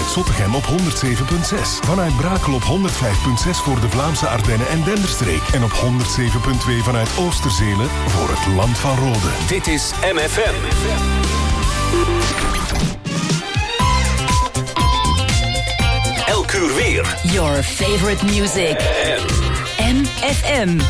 vanuit Zottegem op 107.6. Vanuit Brakel op 105.6 voor de Vlaamse Ardennen en Denderstreek. En op 107.2 vanuit Oosterzelen voor het Land van Rode. Dit is MFM. Elk uur weer. Your favorite music. MFM.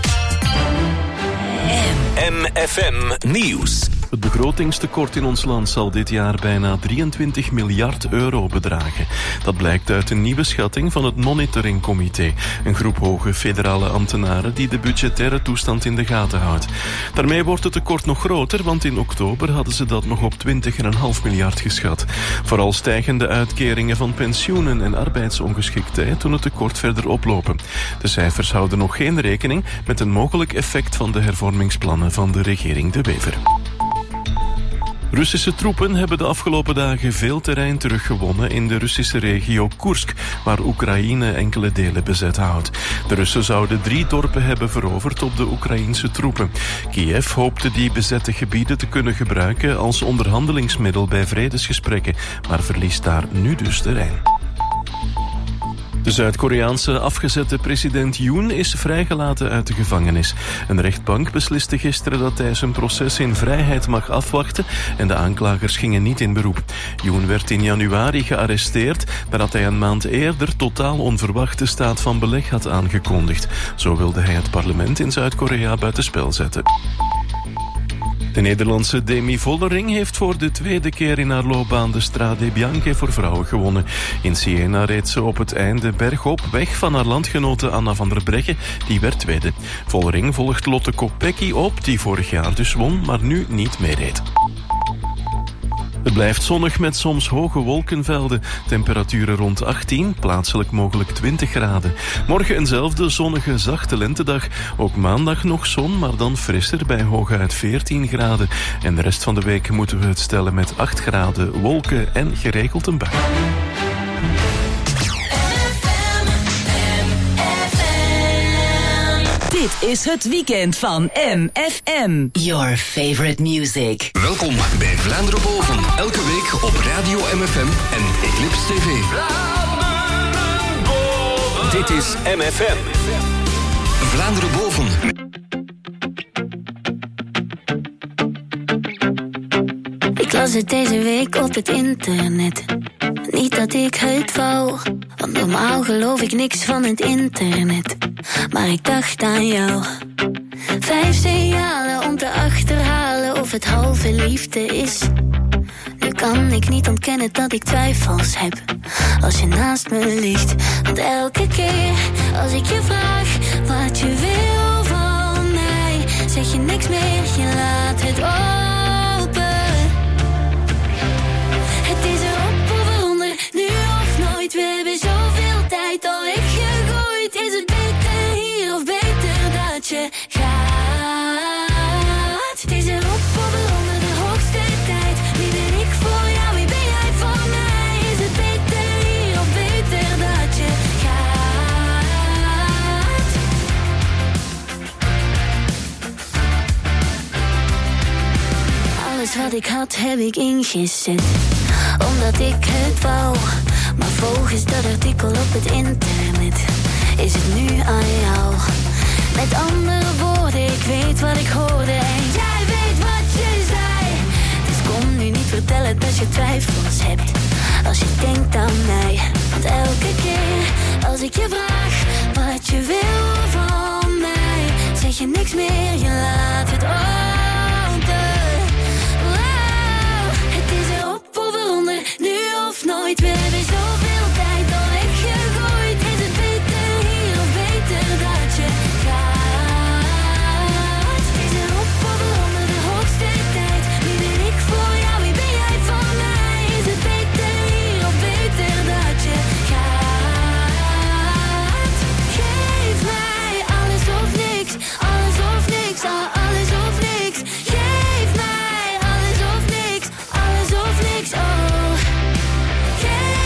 MFM Nieuws. Het begrotingstekort in ons land zal dit jaar bijna 23 miljard euro bedragen. Dat blijkt uit een nieuwe schatting van het Monitoringcomité, een groep hoge federale ambtenaren die de budgettaire toestand in de gaten houdt. Daarmee wordt het tekort nog groter, want in oktober hadden ze dat nog op 20,5 miljard geschat. Vooral stijgende uitkeringen van pensioenen en arbeidsongeschiktheid doen het tekort verder oplopen. De cijfers houden nog geen rekening met een mogelijk effect van de hervormingsplannen van de regering De Wever. Russische troepen hebben de afgelopen dagen veel terrein teruggewonnen in de Russische regio Koersk, waar Oekraïne enkele delen bezet houdt. De Russen zouden 3 dorpen hebben veroverd op de Oekraïense troepen. Kiev hoopte die bezette gebieden te kunnen gebruiken als onderhandelingsmiddel bij vredesgesprekken, maar verliest daar nu dus terrein. De Zuid-Koreaanse afgezette president Yoon is vrijgelaten uit de gevangenis. Een rechtbank besliste gisteren dat hij zijn proces in vrijheid mag afwachten en de aanklagers gingen niet in beroep. Yoon werd in januari gearresteerd nadat hij een maand eerder totaal onverwachte staat van beleg had aangekondigd. Zo wilde hij het parlement in Zuid-Korea buitenspel zetten. De Nederlandse Demi Vollering heeft voor de tweede keer in haar loopbaan de Strade Bianche voor vrouwen gewonnen. In Siena reed ze op het einde bergop weg van haar landgenote Anna van der Breggen, die werd tweede. Vollering volgt Lotte Kopecky op, die vorig jaar dus won, maar nu niet meereed. Het blijft zonnig met soms hoge wolkenvelden. Temperaturen rond 18, plaatselijk mogelijk 20 graden. Morgen eenzelfde zonnige, zachte lentedag. Ook maandag nog zon, maar dan frisser bij hooguit 14 graden. En de rest van de week moeten we het stellen met 8 graden, wolken en geregeld een bui. Dit is het weekend van MFM. Your favorite music. Welkom bij Vlaanderen Boven. Elke week op Radio MFM en Eclipse TV. Dit is MFM. Vlaanderen Boven. Ik las het deze week op het internet. Niet dat ik het wou, want normaal geloof ik niks van het internet. Maar ik dacht aan jou. 5 signalen om te achterhalen of het halve liefde is. Nu kan ik niet ontkennen dat ik twijfels heb als je naast me ligt. Want elke keer als ik je vraag wat je wil van mij, zeg je niks meer, je laat het open. Het is erop of eronder, nu of nooit. We hebben zoveel tijd al weggegooid. Is het beter hier of beter dat je gaat? Het is erop of eronder, de hoogste tijd. Wie ben ik voor jou, wie ben jij voor mij? Is het beter hier of beter dat je gaat? Alles wat ik had heb ik ingezet, omdat ik het wou. Maar volgens dat artikel op het internet is het nu aan jou. Met andere woorden, ik weet wat ik hoorde en jij weet wat je zei. Dus kom nu niet vertellen dat je twijfels hebt als je denkt aan mij. Want elke keer als ik je vraag wat je wil van mij, zeg je niks meer, je laat het open. Wow, het is erop of eronder, nu of nooit. We hebben zoveel tijd al weggegooid. Is het beter hier of beter dat je gaat? Het is erop of eronder, de hoogste tijd. Wie ben ik voor jou, wie ben jij voor mij? Is het beter hier of beter dat je gaat? Geef mij alles of niks, alles of niks, alles of niks. Geef mij alles of niks, oh. Geef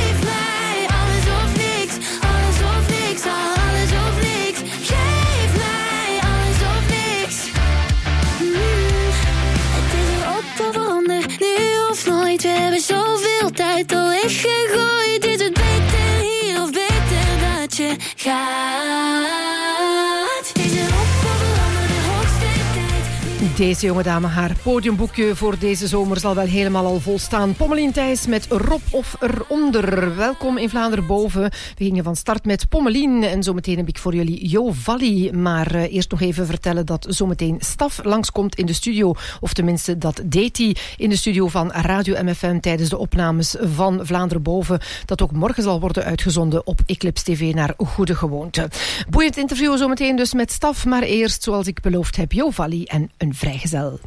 Deze jonge dame, haar podiumboekje voor deze zomer zal wel helemaal al volstaan. Pommelien Thijs met Rob of Eronder. Welkom in Vlaanderen boven. We gingen van start met Pommelien en zometeen heb ik voor jullie Jo Valli. Maar eerst nog even vertellen dat zometeen Staf langskomt in de studio. Of tenminste, dat deed hij in de studio van Radio MFM tijdens de opnames van Vlaanderen boven. Dat ook morgen zal worden uitgezonden op Eclipse TV naar Goede Gewoonte. Boeiend interview zometeen dus met Staf. Maar eerst, zoals ik beloofd heb, Jo Valli en een vrijgezel.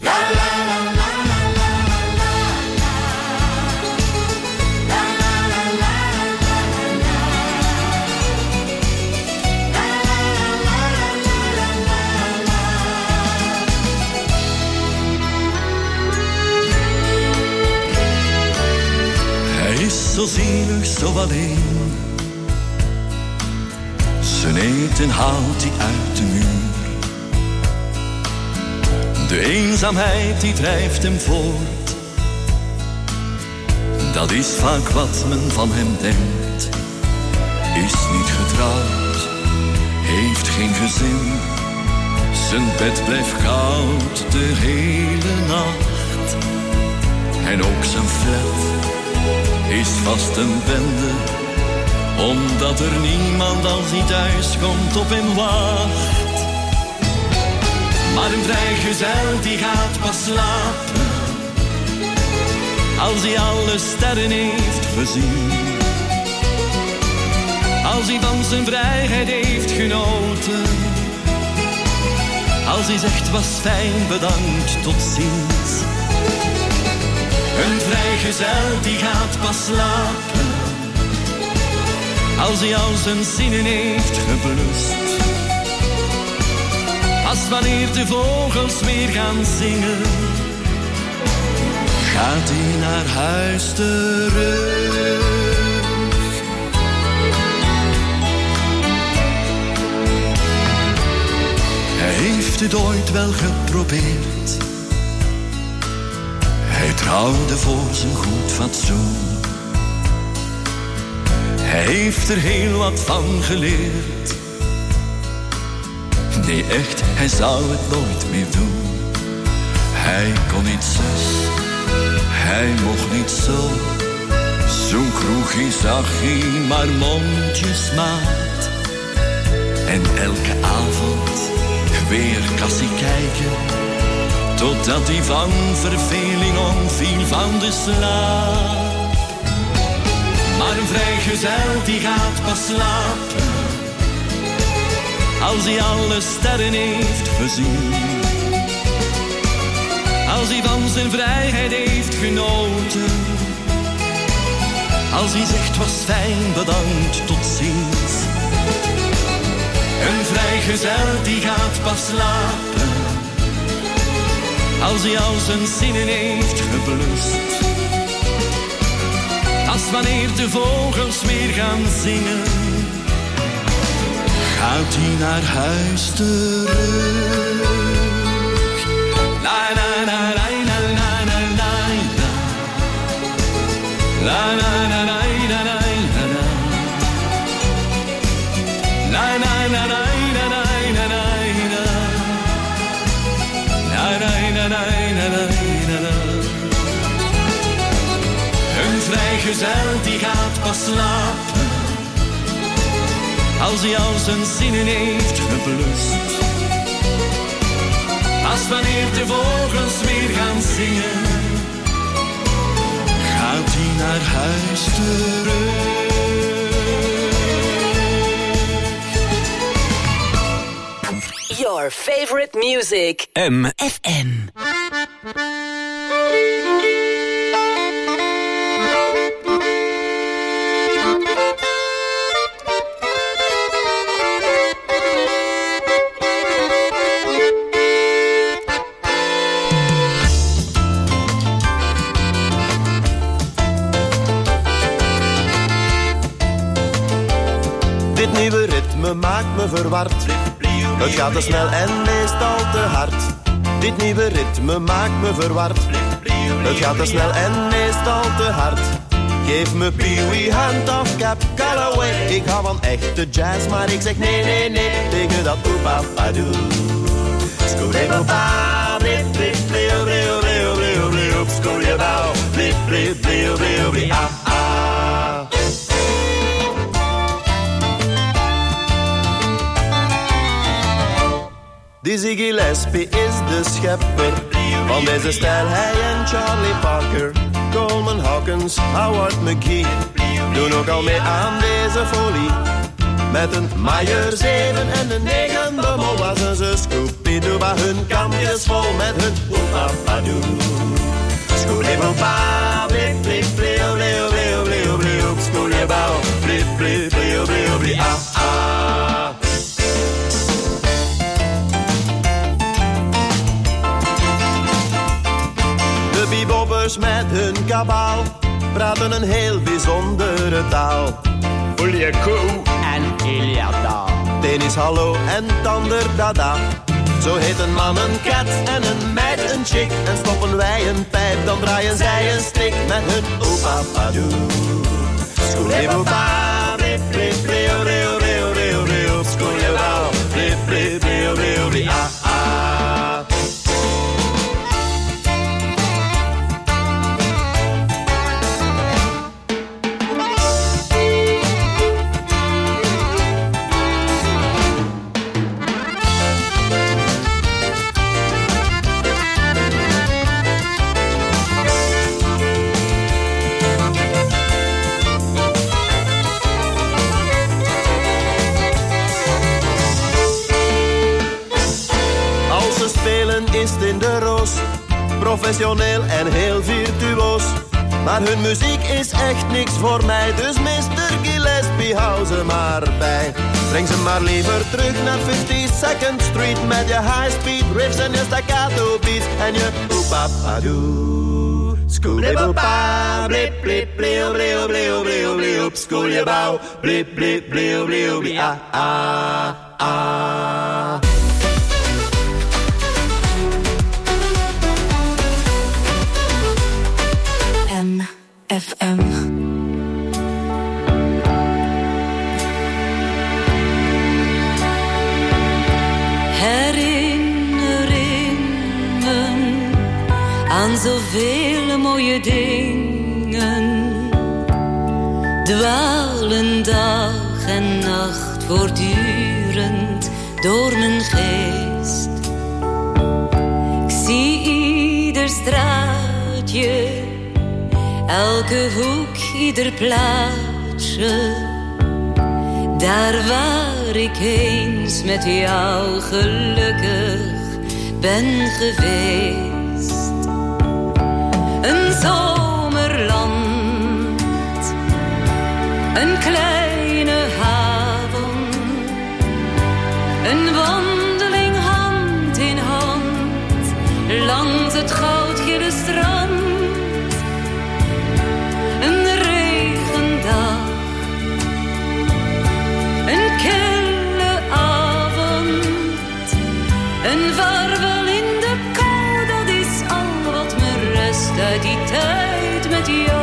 Hij is zo zielig, zo alleen. Zijn eten haalt hij uit de muur. De eenzaamheid die drijft hem voort. Dat is vaak wat men van hem denkt. Is niet getrouwd, heeft geen gezin. Zijn bed blijft koud de hele nacht. En ook zijn flat is vast een bende, omdat er niemand als hij thuis komt op hem wacht. Maar een vrijgezel die gaat pas slapen als hij alle sterren heeft gezien. Als hij van zijn vrijheid heeft genoten. Als hij zegt was fijn, bedankt, tot ziens. Een vrijgezel die gaat pas slapen als hij al zijn zinnen heeft geblust. Pas wanneer de vogels weer gaan zingen, gaat hij naar huis terug. Hij heeft het ooit wel geprobeerd. Hij trouwde voor zijn goed fatsoen. Hij heeft er heel wat van geleerd. Nee, echt, hij zou het nooit meer doen. Hij kon niet zus, hij mocht niet zo. Zo'n kroegje zag hij maar mondjesmaat. En elke avond weer kassie kijken, totdat hij van verveling omviel van de slaap. Maar een vrijgezel die gaat pas slapen als hij alle sterren heeft gezien. Als hij van zijn vrijheid heeft genoten. Als hij zegt was fijn, bedankt, tot ziens. Een vrijgezel die gaat pas slapen als hij al zijn zinnen heeft geblust. Als wanneer de vogels weer gaan zingen, gaat hij naar huis terug. La la la la la la la la. La la la la la la la. La la la la la la la la. La la la la la la la. Een vrijgezel die gaat pas slapen als hij al zijn zinnen heeft geblust. Pas wanneer de vogels weer gaan zingen, gaat hij naar huis terug. Your favorite music. MFM. Dit nieuwe ritme maakt me verward. Het gaat te snel en meestal te hard. Dit nieuwe ritme maakt me verward. Het gaat te snel en meestal te hard. Geef me Pee-wee, Hand of Cap, Callaway. Ik hou van echte jazz, maar ik zeg nee, nee, nee tegen dat oepa-pa-doe. Scoot-a-pa-pa, skoljebouw. Blip, blip, blip, blip, blip, ah, ah. Dizzy Gillespie is de schepper van deze stijl, hij en Charlie Parker. Coleman Hawkins, Howard McGee doen ook al mee aan deze folie. Met een Maier 7 en een 9 bemol was ze Scooby-Doo, maar hun kampjes vol met hun oepapadoe. Scooby-Doo-pa, blip, blip, blip, blip, blip, blip, blip, Scooby-Doo, blip, blip, blip, blip, blip, ah, ah. De beboppers met hun kabaal praten een heel bijzondere taal. Oeliekoe en Iliada. Tennis hallo en tander dada. Zo heet een man een kat en een meid een chick. En stoppen wij een pijp, dan draaien zij een stick met hun oepapadoe. Skoeleboepa, blip, blip, blip, blip, blip, blip, blip, skoelebouw, blip, blip, blip, blip, blip, ah, ah. Is in de roos, professioneel en heel virtuoos. Maar hun muziek is echt niks voor mij, dus Mr. Gillespie hou ze maar bij. Breng ze maar liever terug naar 52nd Street met je high-speed riffs en je staccato beats en je oepapadoe. Skoeleboepa, blip, blip, blip, blip, blip, blip, blip, skoeljebouw, blip, blip, blip, blip, blip, ah, ah, ah. FM. Herinneringen aan zoveel mooie dingen dwalen dag en nacht voortdurend door mijn geest. Ik zie ieder straatje, elke hoek, ieder plaatsje, daar waar ik eens met jou gelukkig ben geweest. Een zomerland, een kleine haven, een wandeling hand in hand langs het goudgele strand. Een regendag, een kille avond, een vaarwel in de kou, dat is al wat me rest uit die tijd met jou.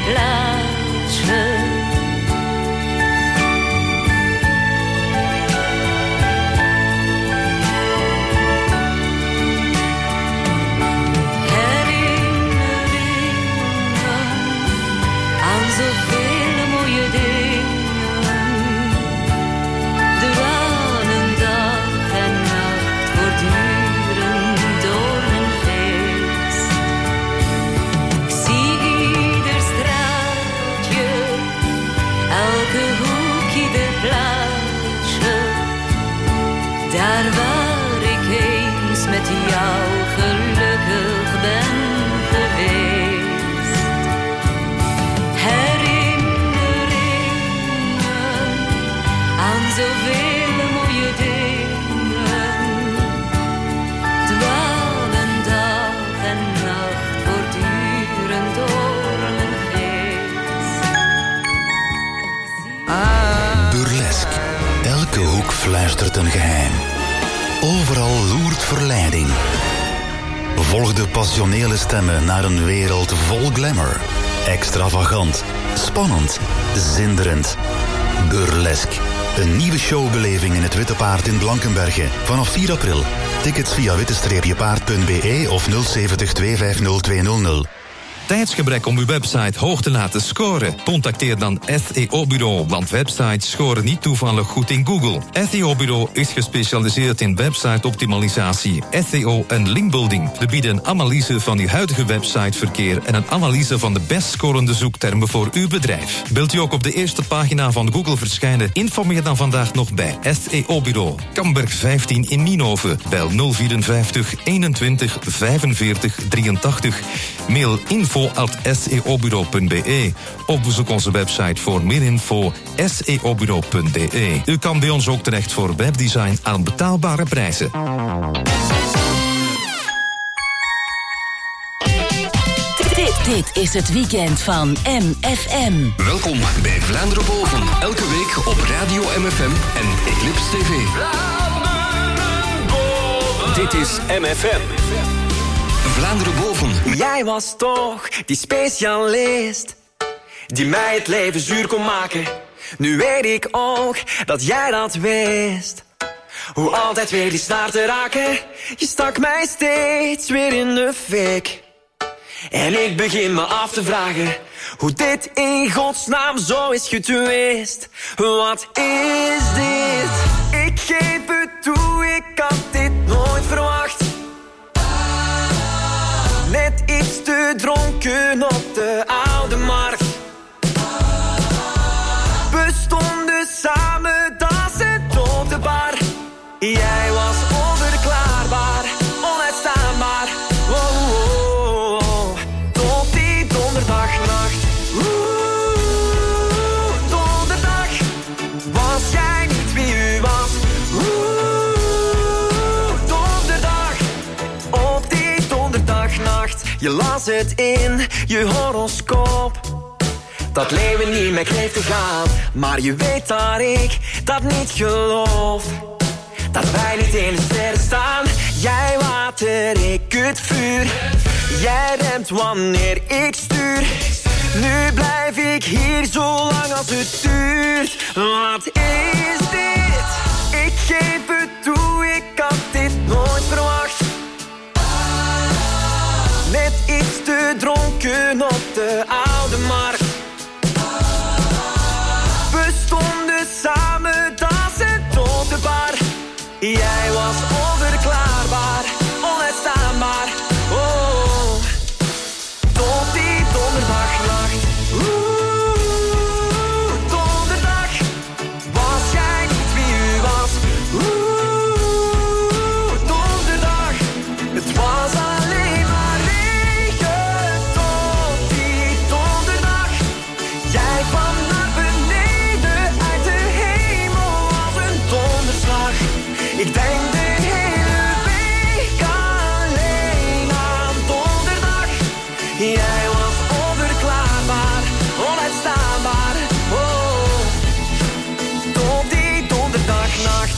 plaatsje. Zoveel mooie dingen dwalen dag en nacht voortdurend door mijn geest. Ik zie ieder straatje, elke hoek, ieder plaatsje, daar waar ik eens met jou gelukkig ben geweest. Zoveel mooie dingen dwalen dag en nacht voortdurend door mijn geest. Burlesque. Elke hoek fluistert een geheim. Overal loert verleiding. Volg de passionele stemmen naar een wereld vol glamour. Extravagant, spannend, zinderend. Burlesque. Een nieuwe showbeleving in het Witte Paard in Blankenberge. Vanaf 4 april. Tickets via witte-paard.be of 070 250 200. Tijdsgebrek om uw website hoog te laten scoren? Contacteer dan SEO Bureau, want websites scoren niet toevallig goed in Google. SEO Bureau is gespecialiseerd in website-optimalisatie, SEO en linkbuilding. We bieden een analyse van uw huidige websiteverkeer en een analyse van de best scorende zoektermen voor uw bedrijf. Wilt u ook op de eerste pagina van Google verschijnen? Informeer dan vandaag nog bij SEO Bureau. Kamberg 15 in Nienhoven. Bel 054 21 45 83. Mail info@seobureau.be of bezoek onze website voor meer info seobureau.de. U kan bij ons ook terecht voor webdesign aan betaalbare prijzen. Dit is het weekend van MFM. Welkom bij Vlaanderen Boven. Elke week op Radio MFM en Eclipse TV. Dit is MFM. Vlaanderen Boven. Jij was toch die specialist die mij het leven zuur kon maken. Nu weet ik ook dat jij dat wist. Hoe altijd weer die snaar te raken. Je stak mij steeds weer in de fik. En ik begin me af te vragen hoe dit in godsnaam zo is getwist. Wat is dit? Ik geef het toe, ik had dit nooit verwacht. Net iets te dronken op de oude markt. We stonden samen, dansend op de bar. Jij was onverklaarbaar, onuitstaanbaar. Wow, wow, wow. Tot die donderdagnacht. Donderdag. Was jij niet wie u was? Donderdag. Op die donderdagnacht. Je las het in je horoscoop. Dat leven niet meer kreeg te gaan. Maar je weet dat ik dat niet geloof. Dat wij niet in de sterren staan. Jij water, ik het vuur. Jij remt wanneer ik stuur. Nu blijf ik hier zo lang als het duurt. Wat is dit? Ik geef het toe, ik had dit nooit verwacht. Net iets te dronken op de oude markt. We stonden samen, dansend op de bar. Jij was onverklaarbaar, onuitstaanbaar. Oh, tot die donderdagnacht. Donderdag. Was jij niet wie u was? Donderdag. Het was alleen maar regen tot die donderdag. Jij kwam naar beneden uit de hemel als een donderslag. Ik denk de hele week alleen aan donderdag. Jij was onverklaarbaar, onuitstaanbaar. Oh, tot die donderdagnacht.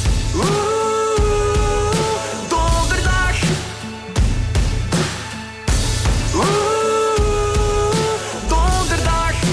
Donderdag. Donderdag.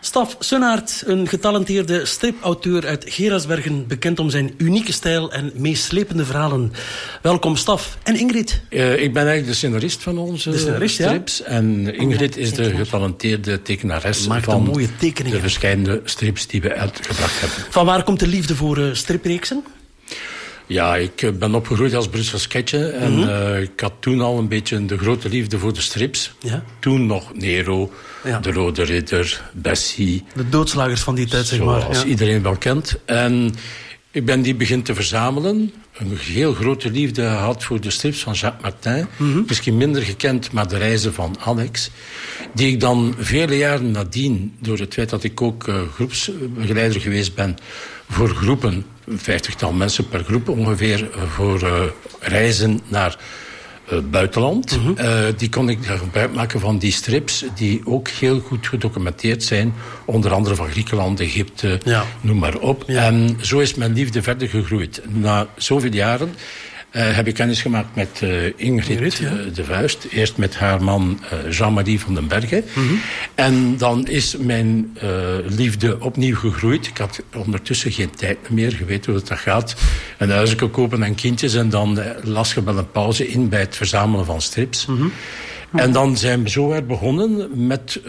Staf Sunnaert, een getalenteerde stripauteur uit Gerardsbergen, bekend om zijn unieke stijl en meeslepende verhalen. Welkom Staf. En Ingrid? Ik ben eigenlijk de scenarist van onze strips. Ja? En Ingrid is de getalenteerde tekenares van mooie tekeningen. De verschillende strips die we uitgebracht hebben. Van waar komt de liefde voor stripreeksen? Ja, ik ben opgegroeid als Brussels sketje. En ik had toen al een beetje de grote liefde voor de strips. Ja? Toen nog Nero, De Rode Ridder, Bessie. De doodslagers van die tijd, zeg maar. Zoals iedereen wel kent. En ik ben die begin te verzamelen. Een heel grote liefde gehad voor de strips van Jacques Martin. Misschien minder gekend, maar de reizen van Alex. Die ik dan vele jaren nadien, door het feit dat ik ook groepsbegeleider geweest ben voor groepen, 50-tal mensen per groep ongeveer, voor reizen naar buitenland. Die kon ik gebruik maken van die strips die ook heel goed gedocumenteerd zijn. Onder andere van Griekenland, Egypte, noem maar op. Ja. En zo is mijn liefde verder gegroeid. Na zoveel jaren heb ik kennis gemaakt met Ingrid de Vuist. Eerst met haar man Jean-Marie van den Bergen. En dan is mijn liefde opnieuw gegroeid. Ik had ondertussen geen tijd meer. Je weet hoe het gaat. Een huisje kopen en kindjes. En dan las je wel een pauze in bij het verzamelen van strips. En dan zijn we zo weer begonnen met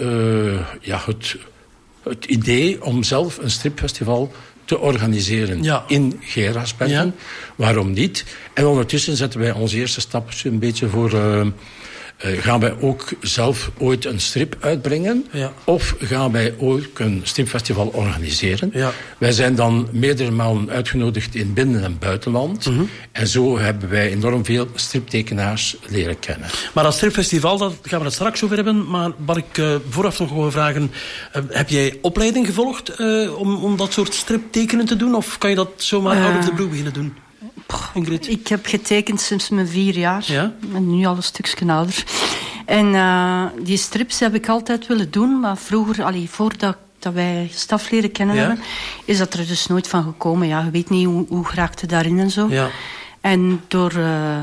het idee om zelf een stripfestival te organiseren in Gerardsbergen. Ja. Waarom niet? En ondertussen zetten wij onze eerste stapjes een beetje voor... gaan wij ook zelf ooit een strip uitbrengen? Ja. Of gaan wij ook een stripfestival organiseren? Ja. Wij zijn dan meerdere malen uitgenodigd in binnen- en buitenland. En zo hebben wij enorm veel striptekenaars leren kennen. Maar dat stripfestival, daar gaan we het straks over hebben. Maar wat ik vooraf nog wil vragen... heb jij opleiding gevolgd om dat soort striptekenen te doen? Of kan je dat zomaar out of the blue beginnen doen? Ingrid? Ik heb getekend sinds mijn 4 jaar. Ja? En nu al een stukje ouder. En die strips heb ik altijd willen doen. Maar vroeger, voordat wij Staf leren kennen hebben, is dat er dus nooit van gekomen. Ja, je weet niet hoe raakte daarin en zo. Ja. En door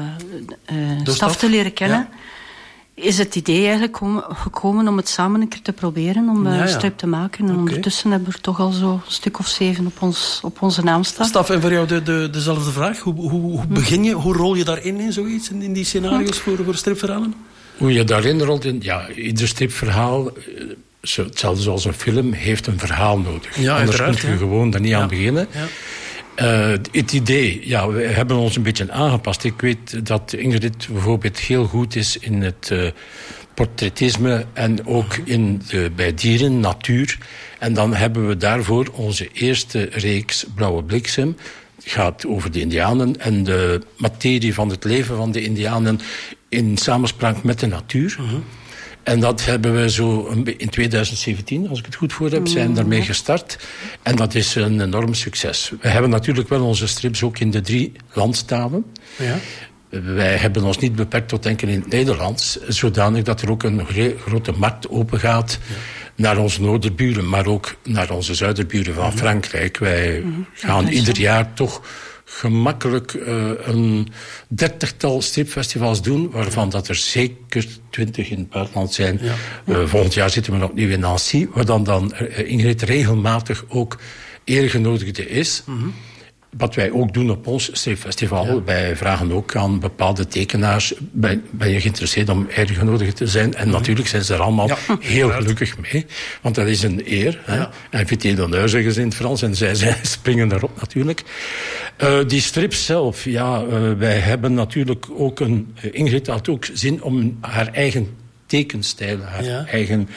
Staf te leren kennen... is het idee eigenlijk gekomen om het samen een keer te proberen, om een strip te maken. En ondertussen hebben we er toch al zo'n stuk of 7 op onze naam staan. Staf, en voor jou dezelfde vraag. Hoe begin je, hoe rol je daarin in zoiets, in die scenario's voor stripverhalen? Hoe je daarin rolt, ieder stripverhaal, hetzelfde zoals een film, heeft een verhaal nodig. Ja, anders kun je gewoon er niet aan beginnen. Ja. Het idee, we hebben ons een beetje aangepast. Ik weet dat Ingrid bijvoorbeeld heel goed is in het portrettisme en ook bij dieren, natuur. En dan hebben we daarvoor onze eerste reeks Blauwe Bliksem. Het gaat over de Indianen en de materie van het leven van de Indianen in samenspraak met de natuur. En dat hebben we zo in 2017, als ik het goed voor heb, zijn daarmee gestart. En dat is een enorm succes. We hebben natuurlijk wel onze strips ook in de 3 landstalen. Ja. Wij hebben ons niet beperkt tot enkel in het Nederlands. Zodanig dat er ook een grote markt open gaat naar onze noorderburen, maar ook naar onze zuiderburen van Frankrijk. Wij gaan ieder jaar toch gemakkelijk een 30-tal stripfestivals doen, waarvan dat er zeker 20 in het buitenland zijn. Volgend jaar zitten we opnieuw in Nancy, waar dan Ingrid regelmatig ook eergenodigde is. Wat wij ook doen op ons stripfestival. Wij vragen ook aan bepaalde tekenaars, ben je geïnteresseerd om eergenodigd te zijn? En natuurlijk zijn ze er allemaal heel gelukkig mee. Want dat is een eer. Invité d'honneur zeggen ze in het Frans. En zij springen erop natuurlijk. Die strips zelf, wij hebben natuurlijk ook Ingrid had ook zin om haar eigen tekenstijl, haar eigen...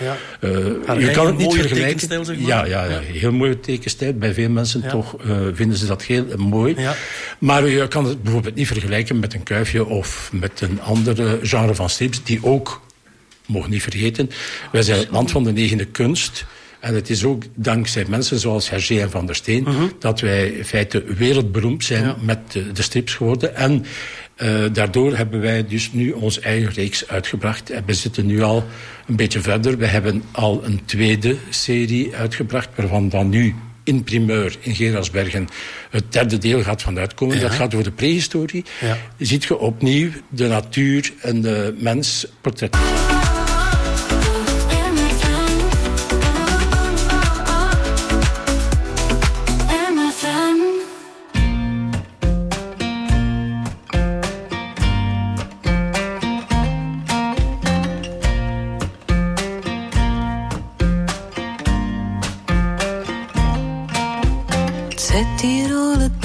je kan het niet vergelijken. Zeg maar. Heel mooie tekenstijl. Bij veel mensen toch vinden ze dat heel mooi. Ja. Maar je kan het bijvoorbeeld niet vergelijken met een kuifje of met een andere genre van strips die ook, mogen niet vergeten, wij zijn het land van de 9e kunst. En het is ook dankzij mensen zoals Hergé en Van der Steen dat wij in feite wereldberoemd zijn met de strips geworden. En daardoor hebben wij dus nu onze eigen reeks uitgebracht. En we zitten nu al een beetje verder. We hebben al een 2e serie uitgebracht, waarvan dan nu in primeur in Gerardsbergen het 3e deel gaat van uitkomen. Dat gaat over de prehistorie. Je ziet je opnieuw de natuur en de mens portretteren.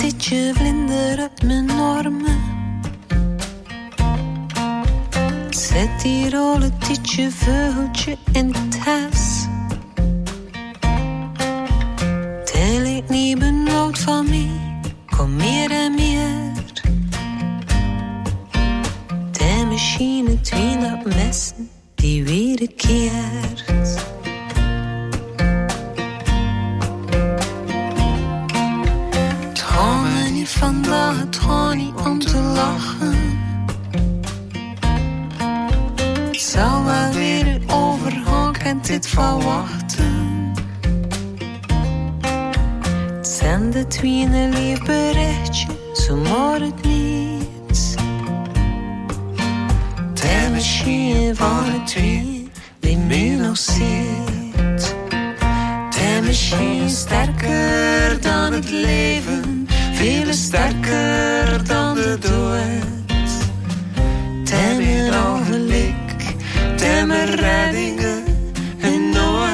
titje vlinder op mijn armen. Zet hier al het titje vogeltje in het huis. Tel ik niet benauwd van mij, kom meer en meer. De machine 200 messen die wederkeert. Dromen niet vandaag, droom niet om te lachen. Het zal wel weer overgaan, kan dit verwachten. Het zijn de tweede lief berichtje, zo maar het niet. De machine van het twee, die me nog ziet. De machine sterker dan het leven, veel sterker dan de dood. De mijn ogenblik, de mijn reddingen en nooit.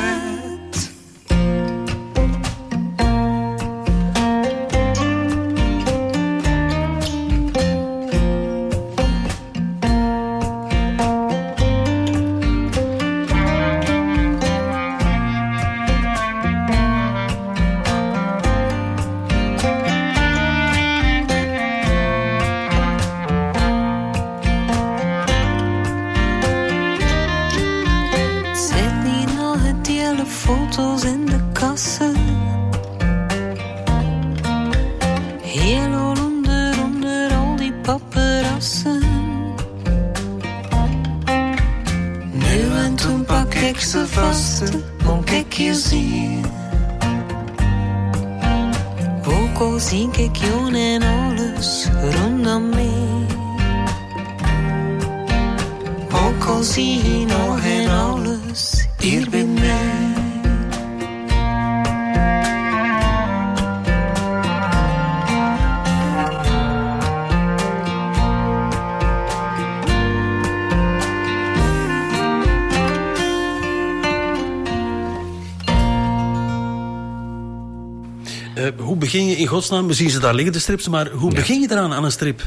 Foto's in de kassen. Heel onder al die paparazzen. Nu en toen pak ik ze vast, moet ik je zien. Ook al zie ik jou en alles rondom mij. Ook al zie je nog en alles hier bij mij. Hoe begin je in godsnaam, we zien ze daar liggen de strips, maar hoe begin je eraan aan een strip?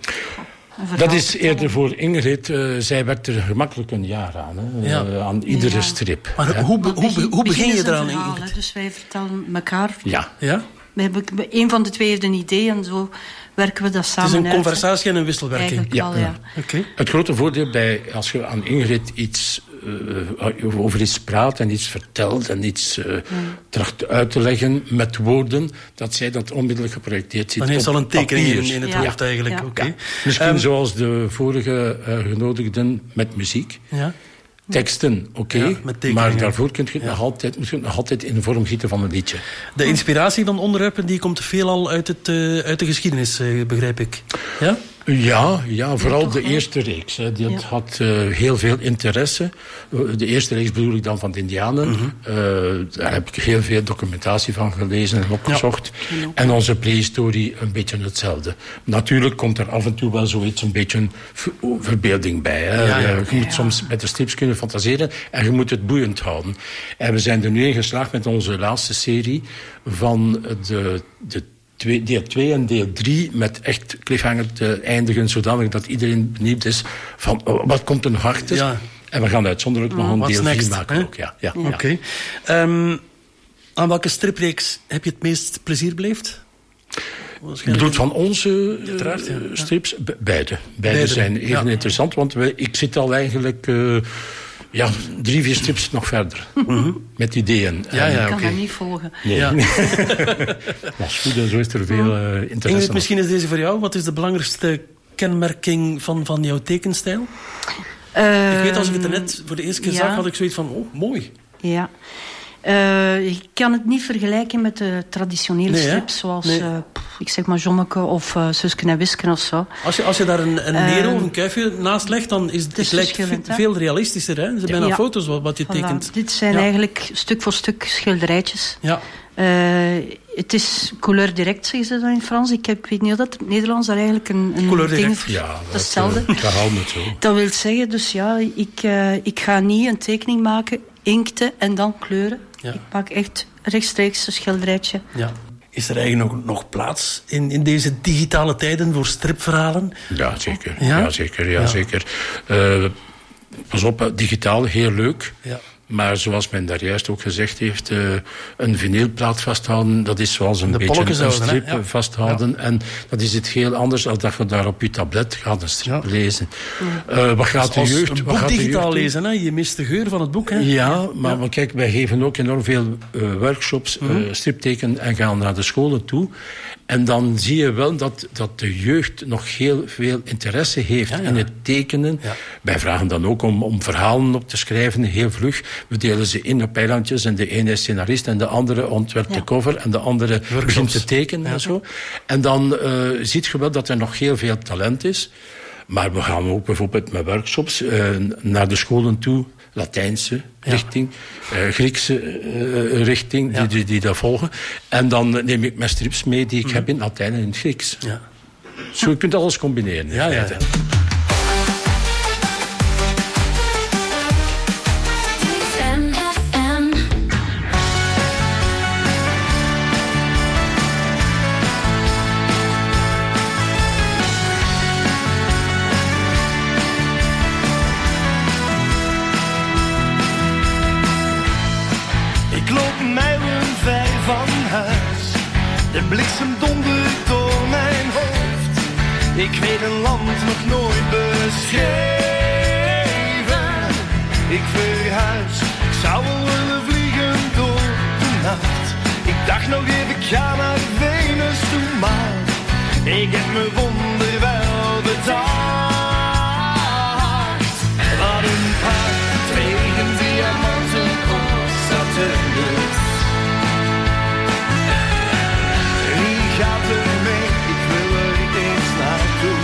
Dat is eerder voor Ingrid. Zij werkt er gemakkelijk een jaar aan. Hè, aan iedere strip. Maar hoe begin je eraan, Ingrid? Dus wij vertellen elkaar. Ja. We hebben, een van de twee heeft een idee en zo werken we dat samen uit. Het is een conversatie en een wisselwerking. Ja. Okay. Het grote voordeel als je aan Ingrid iets over iets praat en iets vertelt en iets tracht uit te leggen met woorden, dat zij dat onmiddellijk geprojecteerd ziet. Dan heeft ze al een tekening papier. in het hoofd eigenlijk. Ja. Okay. Misschien zoals de vorige genodigden met muziek. Ja. Teksten, maar daarvoor moet je nog altijd in de vorm gieten van een liedje. De inspiratie van onderwerpen die komt veelal uit de geschiedenis, begrijp ik. Ja? Ja, vooral de eerste reeks. Hè. Die had heel veel interesse. De eerste reeks bedoel ik dan van de Indianen. Daar heb ik heel veel documentatie van gelezen en opgezocht. Ja. En onze prehistorie een beetje hetzelfde. Natuurlijk komt er af en toe wel zoiets, een beetje verbeelding bij. Hè. Je moet soms met de strips kunnen fantaseren en je moet het boeiend houden. En we zijn er nu in geslaagd met onze laatste serie van de deel 2 en deel 3 met echt cliffhanger te eindigen, zodanig dat iedereen benieuwd is van wat komt er nog achter. Ja. En we gaan uitzonderlijk nog een deel 4 maken. Hè? Ook. Ja. Oké. Aan welke stripreeks heb je het meest plezier beleefd? Je bedoelt van onze strips? Beide zijn even interessant, want ik zit al eigenlijk 3-4 strips nog verder. Met ideeën. Ik kan dat niet volgen. Nee. Ja. Dat is goed, zo is er veel interesse. Ingrid, misschien is deze voor jou. Wat is de belangrijkste kenmerking van jouw tekenstijl? Ik weet, als ik het er net voor de eerste keer zag, had ik zoiets van, mooi. Ja. Ik kan het niet vergelijken met de traditionele strips, zoals ik zeg maar Jommeke of Suske en Wiske of zo. Als je daar een Nero of een kuifje naast legt, dan is het lijkt veel realistischer. Hè? Ze bijna foto's wat je tekent. Dit zijn eigenlijk stuk voor stuk schilderijtjes. Ja. Het is couleur direct, zeggen ze dan in Frans. Ik weet niet of dat in het Nederlands daar eigenlijk een ding... Ja, dat is hetzelfde. Dat wil zeggen, dus ik ga niet een tekening maken, inkten en dan kleuren. Ja. Ik maak echt rechtstreeks een schilderijtje. Ja. Is er eigenlijk nog plaats in deze digitale tijden voor stripverhalen? Ja, zeker. Ja? Zeker. Pas op, digitaal, heel leuk. Ja. Maar zoals men daar juist ook gezegd heeft, een vinylplaat vasthouden, dat is zoals een beetje een strip vasthouden. Ja. En dat is het heel anders dan dat je daar op je tablet gaat een strip lezen. Wat gaat de jeugd... Een boek digitaal lezen, hè? Je mist de geur van het boek. Hè? Ja, maar kijk, wij geven ook enorm veel workshops, stripteken en gaan naar de scholen toe. En dan zie je wel dat de jeugd nog heel veel interesse heeft in het tekenen. Ja. Wij vragen dan ook om verhalen op te schrijven, heel vlug. We delen ze in op eilandjes en de ene is scenarist en de andere ontwerpt de cover en de andere begint te tekenen en zo. En dan ziet je wel dat er nog heel veel talent is. Maar we gaan ook bijvoorbeeld met workshops naar de scholen toe. Latijnse richting, Griekse richting, die dat volgen. En dan neem ik mijn strips mee die ik heb in Latijn en in het Grieks. Ja. Zo, je kunt alles combineren. Ja. De bliksem dondert door mijn hoofd. Ik weet een land nog nooit beschreven. Ik verhuis, ik zou wel willen vliegen door de nacht. Ik dacht nog even, ik ga naar Venus toe, maar ik heb me wonderwel bedacht. Wat een pracht, regen, diamanten op Saturnus. Gaat er mee, ik wil er eens naartoe.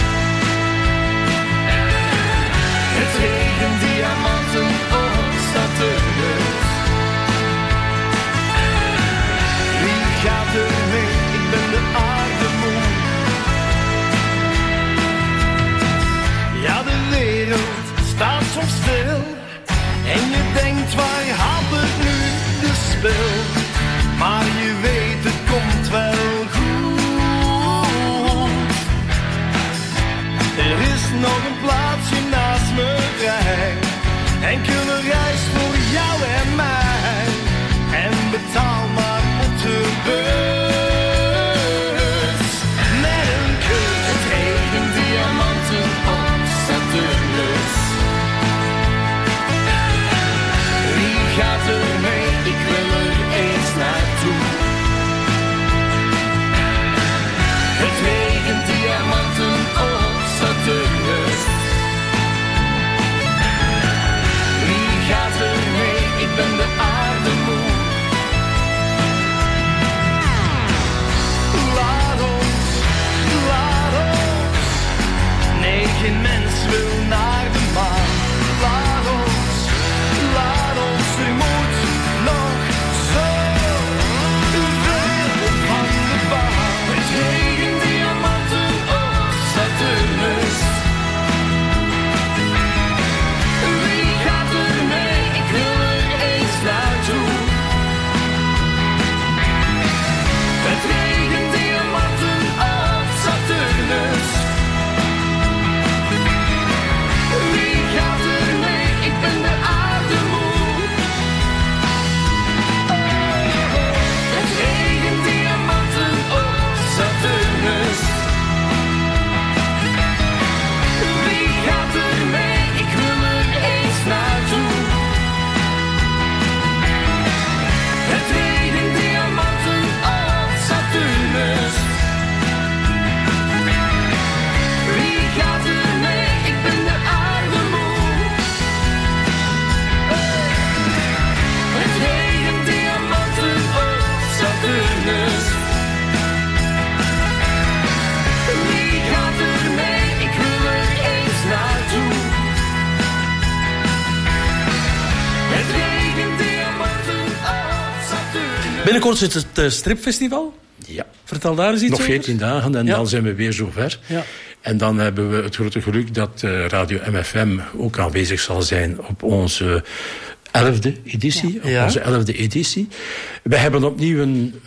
Het regent diamanten op Saturnus. Wie gaat er mee, ik ben de aarde moe. Ja, de wereld staat soms stil. En je denkt, waar haalt het nu de spil? Maar je weet, het komt wel goed. Er is nog een plaatsje naast me vrij. Enkele reis voor jou en mij. En betaal maar op de bus. Met een kus. Het regent diamanten op Saturnus. Wie gaat er mee? Ik wil er eens naartoe. Het regent diamanten op Saturnus. Wie gaat er mee? Ik ben de aarde moe. Laat ons. Nee, geen mens wil naar de maan. Laat ons. Er moet nog zo veel van de baan. Het regent diamanten op Saturnus. Wie gaat er mee? Ik wil er eens naartoe. Het regent diamanten op Saturnus. Wie gaat er mee? Ik ben de aarde moe. Het regent diamanten op Saturnus. Wie gaat er mee? Ik wil er eens naartoe. Het regent diamanten op Saturnus. Wie gaat er mee? Ik ben de aarde moe. Het regent diamanten op Saturnus. Wie gaat er mee? Ik wil er eens naartoe. Het regent diamanten op Saturnus. Binnenkort zit het stripfestival. Ja. Vertel daar eens iets nog over. 14 dagen en dan zijn we weer zover. Ja. En dan hebben we het grote geluk dat Radio MFM ook aanwezig zal zijn op onze 11e editie. Ja. Op onze 11e editie. We hebben opnieuw een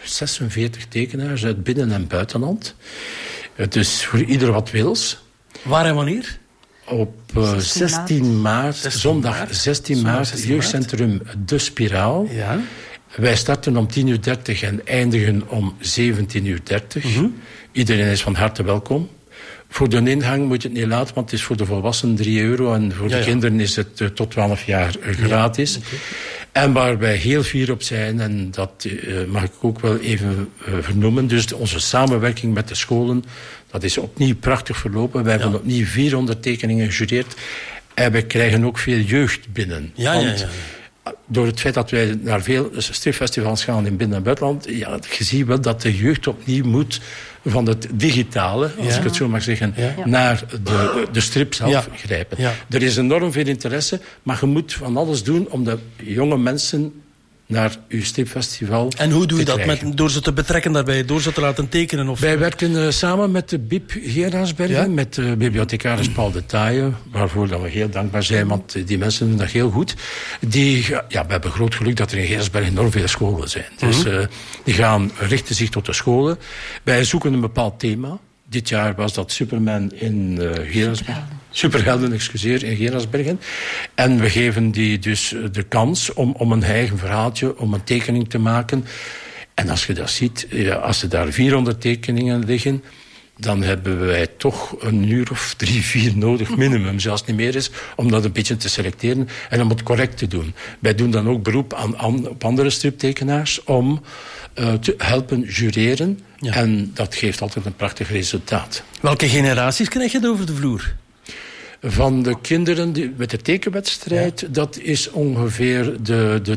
46 tekenaars uit binnen- en buitenland. Het is voor ieder wat wils. Waar en wanneer? Op 16 maart, zondag 16 maart, jeugdcentrum De Spiraal. Ja. Wij starten om 10:30 en eindigen om 17:30. Iedereen is van harte welkom. Voor de ingang moet je het niet laten, want het is voor de volwassenen €3 en voor de kinderen is het tot 12 jaar gratis. Ja, okay. En waar wij heel fier op zijn, en dat mag ik ook wel even vernoemen, dus onze samenwerking met de scholen, dat is opnieuw prachtig verlopen. Wij hebben opnieuw 400 tekeningen gejureerd en we krijgen ook veel jeugd binnen. Door het feit dat wij naar veel stripfestivals gaan in binnen- en buitenland, je ziet wel dat de jeugd opnieuw moet van het digitale, als ik het zo mag zeggen, naar de strip zelf grijpen. Ja. Er is enorm veel interesse, maar je moet van alles doen om de jonge mensen naar uw stripfestival. En hoe doe je dat? Door ze te betrekken daarbij, door ze te laten tekenen? Of... Wij werken samen met de BIP Geraardsbergen, met de bibliothecaris Paul de Taaije, waarvoor dat we heel dankbaar zijn, want die mensen doen dat heel goed. We hebben groot geluk dat er in Geraardsbergen enorm veel scholen zijn. Dus die richten zich tot de scholen. Wij zoeken een bepaald thema. Dit jaar was dat Superman in Geraardsbergen. Superhelden, in Geraardsbergen. En we geven die dus de kans om een eigen verhaaltje, om een tekening te maken. En als je dat ziet, als er daar 400 tekeningen liggen, dan hebben wij toch een uur of 3, 4 nodig, minimum, zelfs niet meer is, om dat een beetje te selecteren en om het correct te doen. Wij doen dan ook beroep op andere striptekenaars om te helpen jureren. Ja. En dat geeft altijd een prachtig resultaat. Welke generaties krijg je over de vloer? Van de kinderen met de tekenwedstrijd, dat is ongeveer de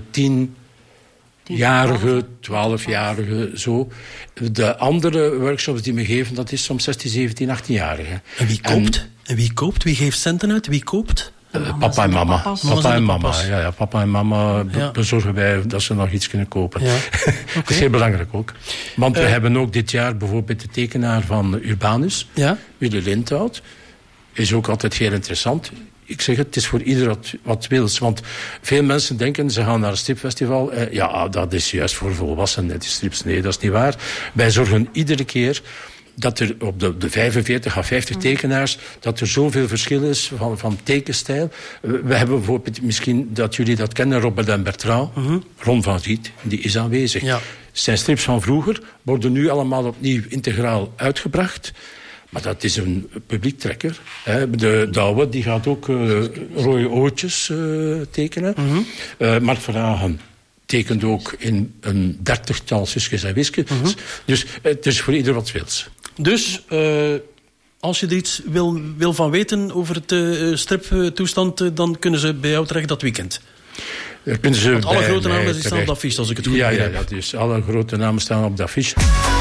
10-jarige, 12-jarige, zo. De andere workshops die we geven, dat is soms 16, 17, 18-jarigen. En wie koopt? En wie koopt? Wie geeft centen uit? Wie koopt? Papa en mama. Papa en mama. Ja, papa en mama bezorgen wij dat ze nog iets kunnen kopen. Ja. Dat is heel belangrijk ook. Want we hebben ook dit jaar bijvoorbeeld de tekenaar van Urbanus, Willy Lindhout. Is ook altijd heel interessant. Ik zeg het is voor ieder wat wils. Want veel mensen denken, ze gaan naar een stripfestival. Dat is juist voor volwassenen, die strips. Nee, dat is niet waar. Wij zorgen iedere keer dat er op de 45 à 50 tekenaars, dat er zoveel verschil is van tekenstijl. We hebben bijvoorbeeld, misschien dat jullie dat kennen, Robert en Bertrand. Ron van Riet, die is aanwezig. Ja. Zijn strips van vroeger worden nu allemaal opnieuw integraal uitgebracht. Maar dat is een publiektrekker. De Douwe, die gaat ook rode ootjes tekenen. Mark Verhagen tekent ook in een 30-tal Suskes en Wiskes. Dus het is voor ieder wat wils. Dus als je er iets wil van weten over het striptoestand, dan kunnen ze bij jou terecht dat weekend. Want alle grote namen staan op de affiche, als ik het goed begrijp. Ja, dus alle grote namen staan op de affiche.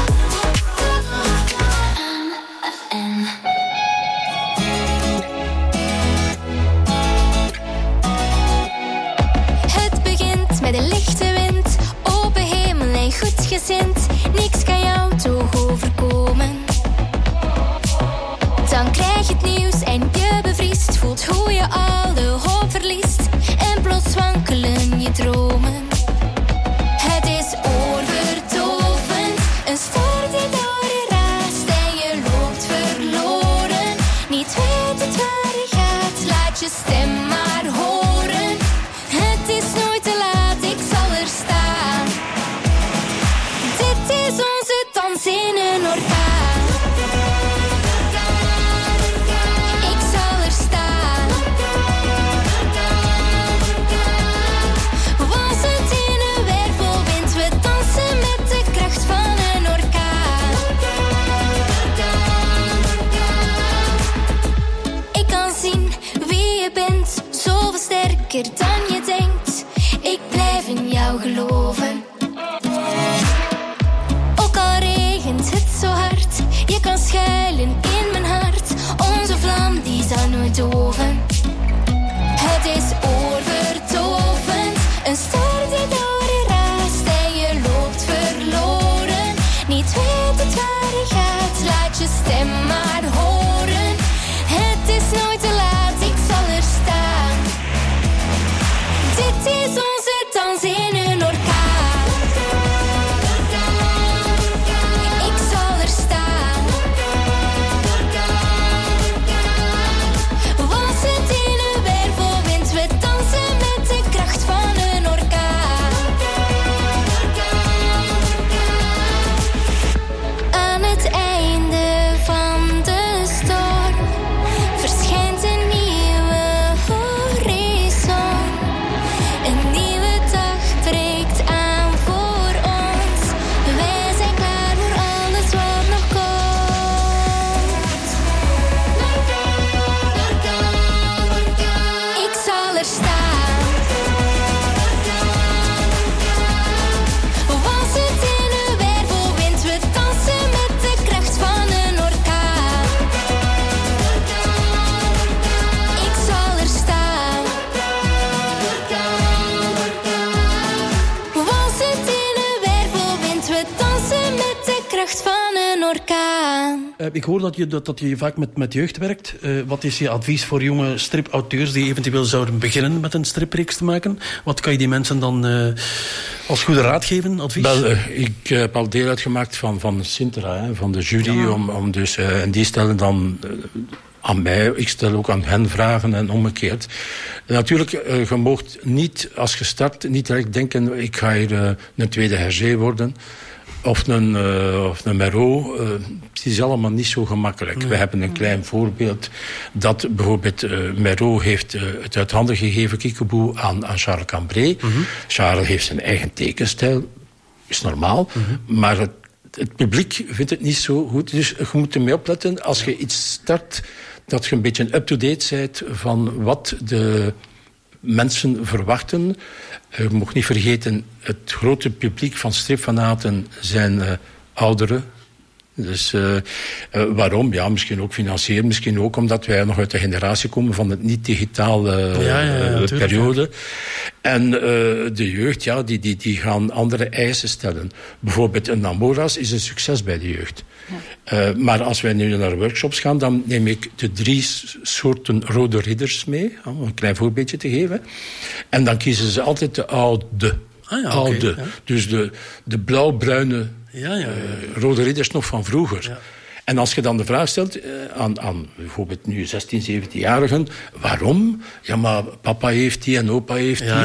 Niks kan jou toch overkomen. Dan krijg je het nieuws en je bevriest. Voelt hoe je alle hoop verliest. En plots wankelen je dromen. Het is oorverdovend. Een storm die door je raast en je loopt verloren. Niet wetend waar je gaat, laat je stem maar horen. Het is nooit te laat, ik zal er staan. Dit is onze dans in een orkaan. Ik zal er staan. Walsend in een wervelwind, we dansen met de kracht van een orkaan. Ik kan zien wie je bent, zoveel sterker dan je denkt. Ik blijf in jou geloven. Ook al regent het zo hard, je kan schuilen in mijn hart. Onze vlam die zal nooit doven. Het is oorverdovend, een storm die door je raast en je loopt verloren. Niet wetend waar je gaat, laat je stem maar horen. Het is nooit te laat, ik zal er staan. aan. Ik hoor dat je vaak met jeugd werkt. Wat is je advies voor jonge stripauteurs die eventueel zouden beginnen met een stripreeks te maken? Wat kan je die mensen dan als goede raad geven, advies? Wel, ik heb al deel uitgemaakt van Sintra, van de jury. Om dus, en die stellen dan aan mij, ik stel ook aan hen vragen en omgekeerd. Natuurlijk, je moogt niet, als je start, niet direct denken, ik ga hier een tweede Hergé worden. Of een Merot. Het is allemaal niet zo gemakkelijk. We hebben een klein voorbeeld dat bijvoorbeeld Merot heeft het uit handen gegeven, Kiekeboe, aan Charles Cambrai. Charles heeft zijn eigen tekenstijl, is normaal. Maar het publiek vindt het niet zo goed. Dus je moet ermee opletten als je iets start, dat je een beetje up-to-date bent van wat de mensen verwachten. Je mag niet vergeten, het grote publiek van stripfanaten zijn ouderen. Dus waarom? Ja, misschien ook financieel. Misschien ook omdat wij nog uit de generatie komen van het niet-digitale periode. En de jeugd, ja, die gaan andere eisen stellen. Bijvoorbeeld een Amoras is een succes bij de jeugd. Maar als wij nu naar workshops gaan, dan neem ik de 3 soorten rode ridders mee. Om een klein voorbeeldje te geven. En dan kiezen ze altijd de oude. Oude. Okay, ja. Dus de blauw-bruine rode ridders nog van vroeger. Ja. En als je dan de vraag stelt aan bijvoorbeeld nu 16, 17-jarigen... waarom? Ja, maar papa heeft die en opa heeft die.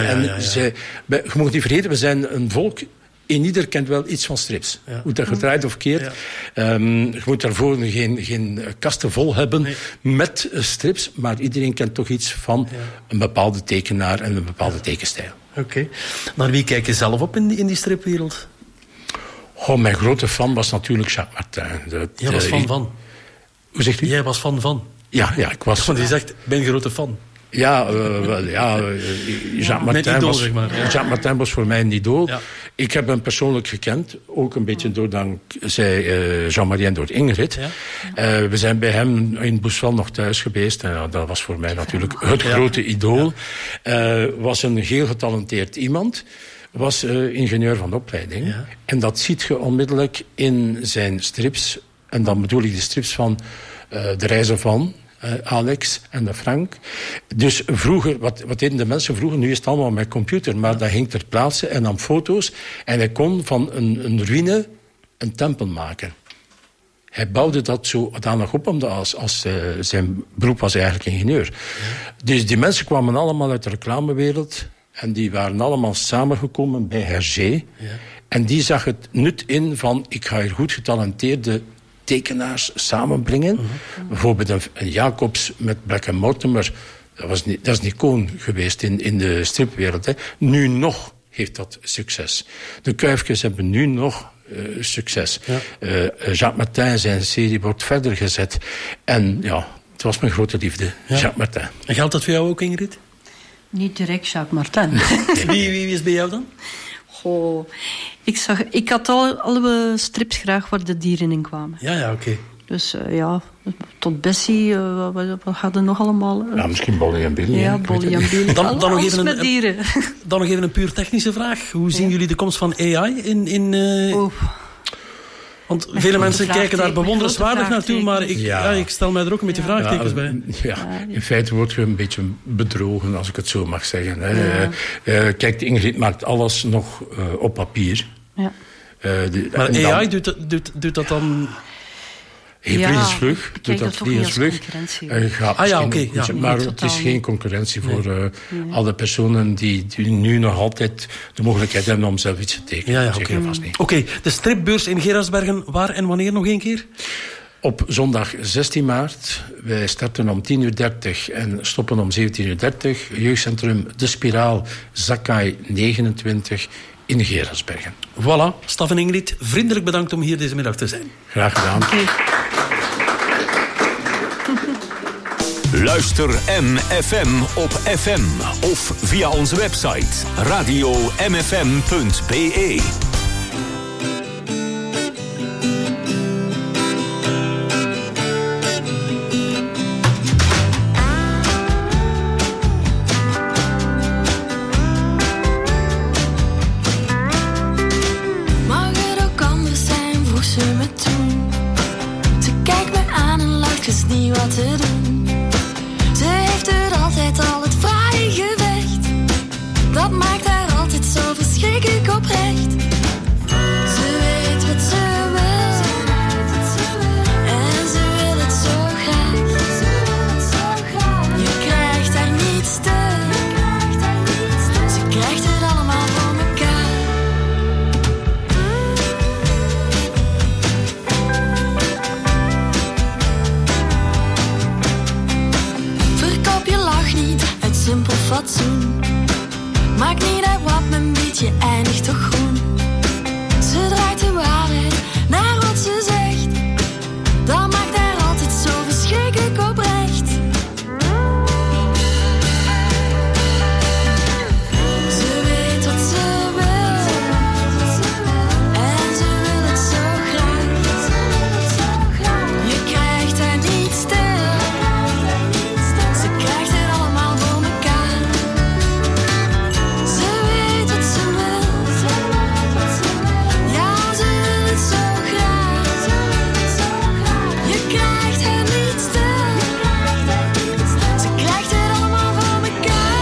Je moet niet vergeten, we zijn een volk... En ieder kent wel iets van strips. Ja. Hoe dat gedraaid of keert. Ja. Je moet daarvoor geen kasten vol hebben met strips. Maar iedereen kent toch iets van een bepaalde tekenaar en een bepaalde tekenstijl. Oké. Naar wie kijk je zelf op in die stripwereld? Mijn grote fan was natuurlijk Jacques Martin. Jij was fan van? Hoe zegt u? Jij was fan van? Ja, ik was... Want je zegt, ik ben een grote fan. Jacques Martin was voor mij een idool. Ja. Ik heb hem persoonlijk gekend, ook een beetje door dankzij Jean-Marie en door Ingrid. Ja. We zijn bij hem in Boesval nog thuis geweest. En dat was voor mij natuurlijk het grote idool. Was een heel getalenteerd iemand. Was ingenieur van opleiding. Ja. En dat ziet je onmiddellijk in zijn strips. En dan bedoel ik de strips van De Reizen van... Alex en de Frank. Dus vroeger, wat deden de mensen vroeger? Nu is het allemaal met computer, maar dat hing ter plaatse en nam foto's. En hij kon van een ruïne een tempel maken. Hij bouwde dat zodanig op, omdat zijn beroep was eigenlijk ingenieur. Ja. Dus die mensen kwamen allemaal uit de reclamewereld en die waren allemaal samengekomen bij Hergé. Ja. En die zag het nut in van, ik ga hier goed getalenteerde tekenaars samenbrengen. Bijvoorbeeld een Jacobs met Black & Mortimer. Dat is een icoon geweest in de stripwereld. Hè. Nu nog heeft dat succes. De Kuifjes hebben nu nog succes. Ja. Jacques Martin, zijn serie wordt verder gezet. En ja, het was mijn grote liefde, Jacques Martin. En geldt dat voor jou ook, Ingrid? Niet direct Jacques Martin. Wie is bij jou dan? Goh, ik had alle strips graag waar de dieren in kwamen. Ja, oké. Dus tot Bessie, wat hadden nog allemaal? Ja, misschien Bolly en Billy. Ja, Bolly en Billy. Dan nog even met dieren. Dan nog even een puur technische vraag. Hoe zien jullie de komst van AI in Want vele mensen kijken daar bewonderenswaardig naartoe, maar ik stel mij er ook een beetje vraagtekens bij. Ja, in feite word je een beetje bedrogen, als ik het zo mag zeggen. Ja. Kijk, Ingrid maakt alles nog op papier. Ja. Maar AI doet dat dan... Vliegensvlug, doet dat vliegensvlug. Maar het is geen concurrentie voor alle personen die nu nog altijd de mogelijkheid hebben om zelf iets te tekenen. Oké, de stripbeurs in Geraardsbergen, waar en wanneer nog een keer? Op zondag 16 maart. Wij starten om 10:30 en stoppen om 17:30. Jeugdcentrum De Spiraal, Zakai 29 in Geraardsbergen. Voilà, Staf en Ingrid, vriendelijk bedankt om hier deze middag te zijn. Graag gedaan. Luister MFM op FM of via onze website radio-mfm.be. Mag het ook anders zijn, vroeg ze me toen. Ze niet wat te doen. Ze heeft er altijd al het fraaie gevecht. Dat maakt haar altijd zo verschrikkelijk oprecht. Ze weet wat ze wil. En ze wil het zo graag. Je krijgt haar niet stil. Ze krijgt het allemaal voor elkaar. Verkoop je lach niet uit simpel fatsoen. Maakt niet uit wat men biedt, je eindigt toch groen. Ze draait de waarheid naar wat ze zegt. Dat maakt haar altijd zo verschrikkelijk oprecht. Ze weet wat ze wil. En ze wil het zo graag. Je krijgt haar niet stil. Ze krijgt het allemaal voor elkaar. Ze weet wat ze wil. Ja, ze wil het zo graag. Je krijgt haar niet stil. Ze krijgt het allemaal voor elkaar.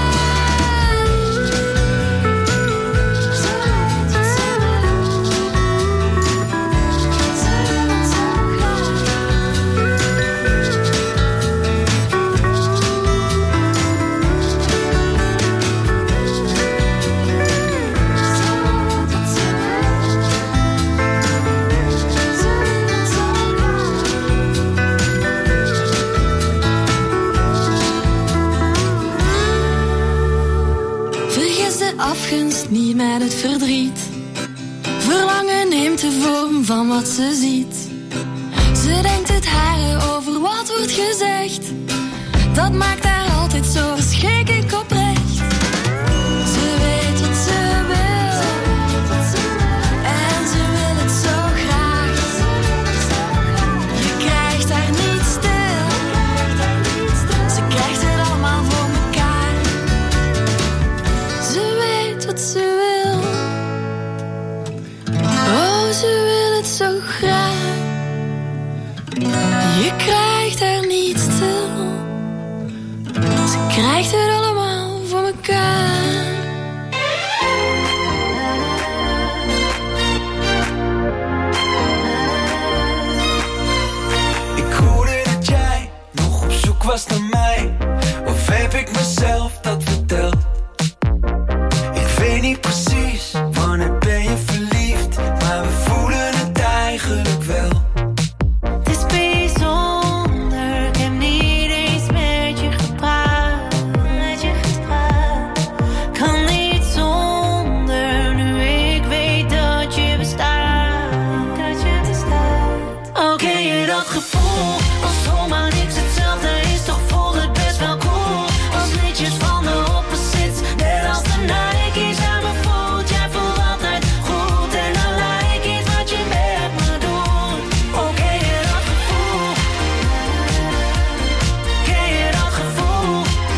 Vergis de afgunst niet met het verdriet. Verlangen neemt de vorm van wat ze ziet. Ze denkt het hare over wat wordt gezegd. Dat maakt haar altijd zo verschrikkelijk oprecht. Ze weet wat ze wil. En ze wil het zo graag. Je krijgt haar niet stil. Ze krijgt het allemaal voor elkaar. Ze weet wat ze wil. Oh, ze wil het zo graag. Je krijgt haar niet stil. Ze krijgt het allemaal voor elkaar. Ik hoorde dat jij nog op zoek was naar mij. Of heb ik mezelf dat verteld? Ik weet niet precies wanneer ben je verliefd, maar we voelen het eigenlijk wel. Het is bijzonder, ik heb niet eens met je gepraat. Kan niet zonder, nu ik weet dat je bestaat. Oh, ken je dat gevoel? Als zomaar niks hetzelfde is, toch voelt het best wel cool. Als liedjes van de opposites, net als de Nike's aan me voelt. Jij voelt altijd goed en dan lijkt iets wat je met me doet. Oh, ken je dat gevoel? Ken je dat gevoel?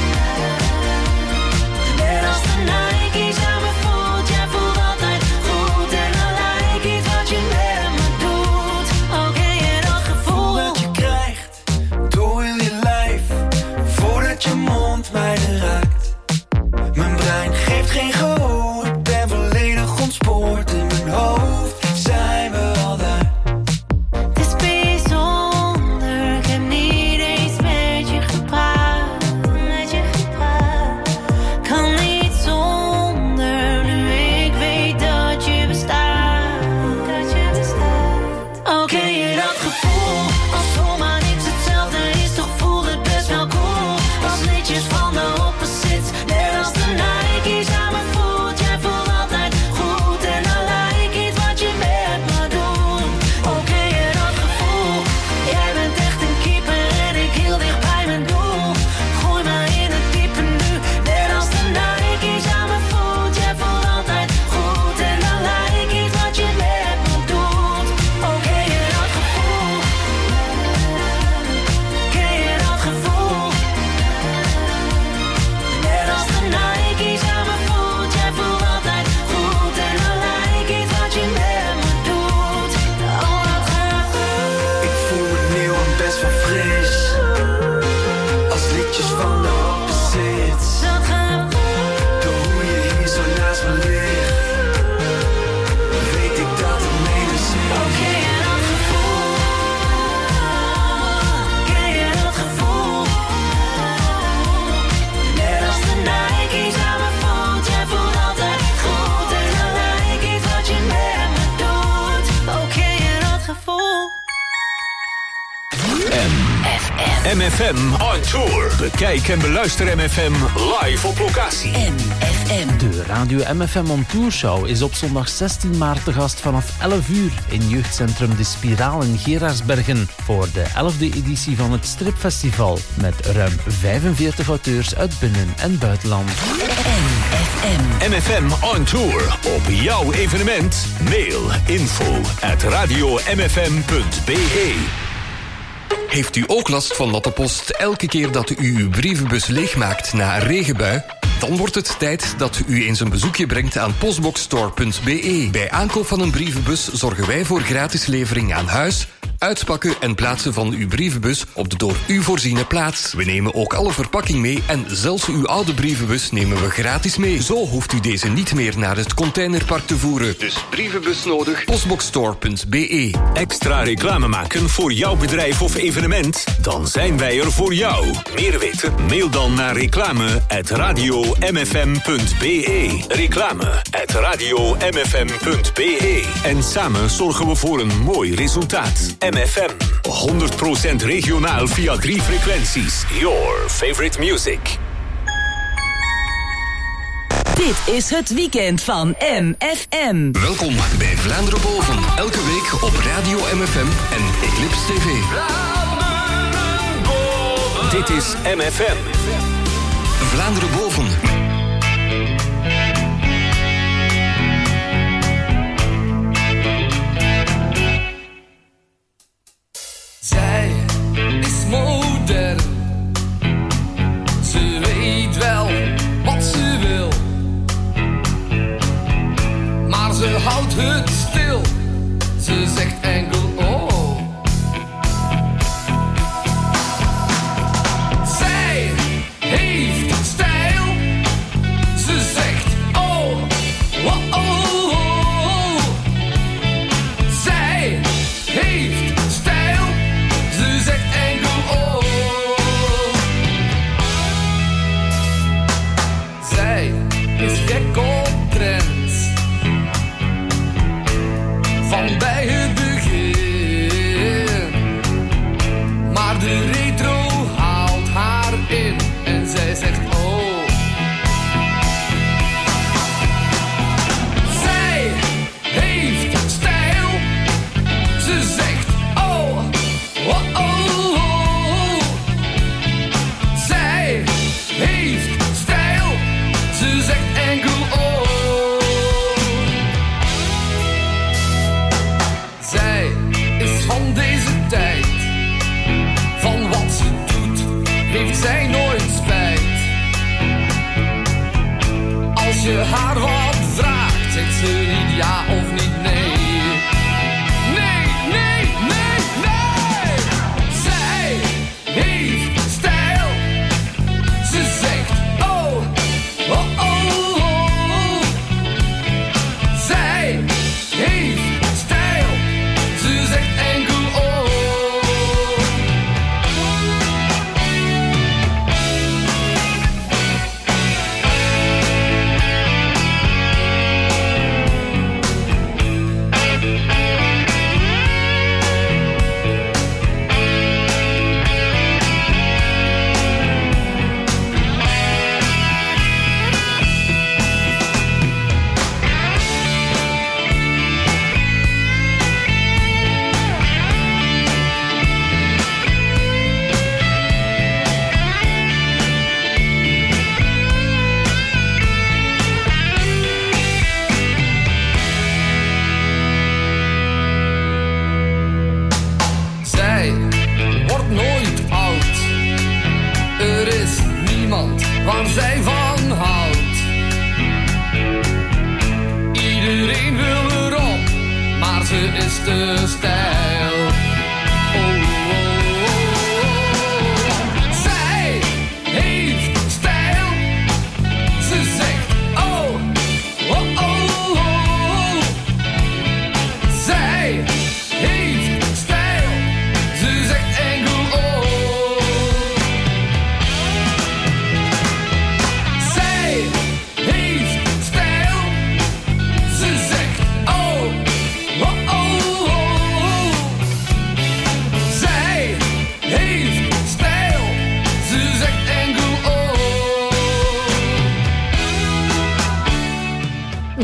Net als de Nike's aan me voelt. Jij voelt altijd goed en dan lijkt iets wat je met me doet. Oh, ken je dat gevoel? Dat MFM on tour. Bekijk en beluister MFM live op locatie. MFM. De Radio MFM on Tour Show is op zondag 16 maart te gast vanaf 11 uur in jeugdcentrum De Spiraal in Geraardsbergen voor de 11e editie van het Stripfestival met ruim 45 auteurs uit binnen- en buitenland. MFM on tour. Op jouw evenement. Mail info@radiomfm.be. Heeft u ook last van natte post elke keer dat u uw brievenbus leegmaakt na een regenbui? Dan wordt het tijd dat u eens een bezoekje brengt aan postboxstore.be. Bij aankoop van een brievenbus zorgen wij voor gratis levering aan huis, uitpakken en plaatsen van uw brievenbus op de door u voorziene plaats. We nemen ook alle verpakking mee en zelfs uw oude brievenbus nemen we gratis mee. Zo hoeft u deze niet meer naar het containerpark te voeren. Dus brievenbus nodig, postboxstore.be. Extra reclame maken voor jouw bedrijf of evenement? Dan zijn wij er voor jou. Meer weten? Mail dan naar reclame@radiomfm.be. Reclame@radiomfm.be. En samen zorgen we voor een mooi resultaat. MFM. 100% regionaal via 3 frequenties. Your favorite music. Dit is het weekend van MFM. Welkom bij Vlaanderen Boven. Elke week op Radio MFM en Eclipse TV. Dit is MFM. Vlaanderen Boven. Zij is modern. Ze weet wel wat ze wil. Maar ze houdt het stil. Ze zegt enkel oh. Zij heeft stijl.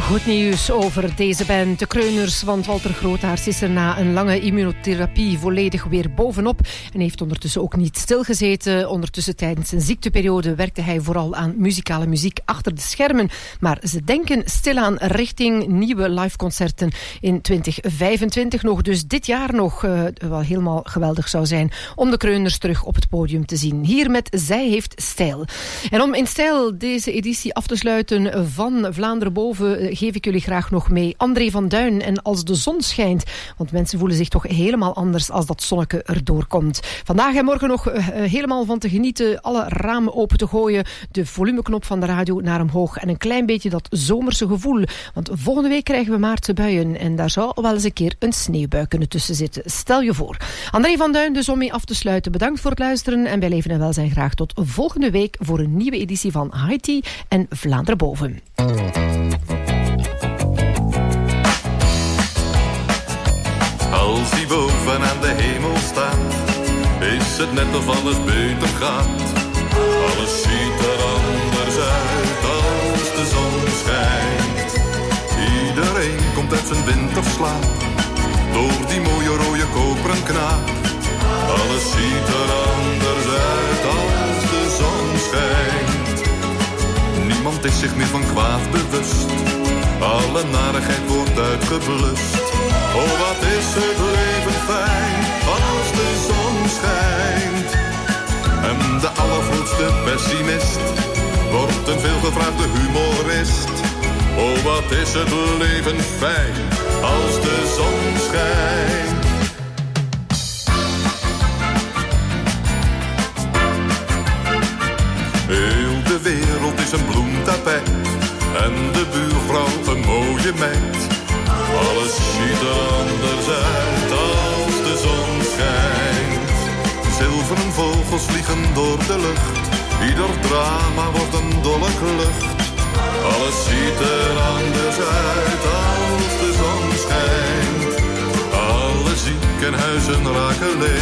Goed nieuws over deze band, de Kreuners, want Walter Grootaars is er na een lange immunotherapie volledig weer bovenop en heeft ondertussen ook niet stilgezeten. Ondertussen tijdens zijn ziekteperiode werkte hij vooral aan muzikale muziek achter de schermen, maar ze denken stilaan richting nieuwe liveconcerten in 2025 nog, dus dit jaar nog, wel helemaal geweldig zou zijn om de Kreuners terug op het podium te zien. Hier met Zij heeft stijl. En om in stijl deze editie af te sluiten van Vlaanderen Boven geef ik jullie graag nog mee André van Duin en Als de zon schijnt. Want mensen voelen zich toch helemaal anders als dat zonneke erdoor komt. Vandaag en morgen nog helemaal van te genieten. Alle ramen open te gooien. De volumeknop van de radio naar omhoog. En een klein beetje dat zomerse gevoel. Want volgende week krijgen we maartse buien. En daar zou wel eens een keer een sneeuwbui kunnen tussen zitten. Stel je voor. André van Duin dus om mee af te sluiten. Bedankt voor het luisteren. En bij Leven en Welzijn graag tot volgende week voor een nieuwe editie van High Tea en Vlaanderen Boven. Als die boven aan de hemel staat, is het net of alles beter gaat. Alles ziet er anders uit als de zon schijnt. Iedereen komt uit zijn winterslaap, door die mooie rode koperen knaap. Alles ziet er anders uit als de zon schijnt. Niemand is zich meer van kwaad bewust, alle narigheid wordt uitgeblust. Oh, wat is het leven fijn als de zon schijnt. En de allergrootste pessimist wordt een veelgevraagde humorist. Oh, wat is het leven fijn als de zon schijnt. Heel de wereld is een bloemtapijt en de buurvrouw een mooie meid. Alles ziet er anders uit als de zon schijnt. Zilveren vogels vliegen door de lucht, ieder drama wordt een dolle klucht. Alles ziet er anders uit als de zon schijnt. Alle ziekenhuizen raken leeg.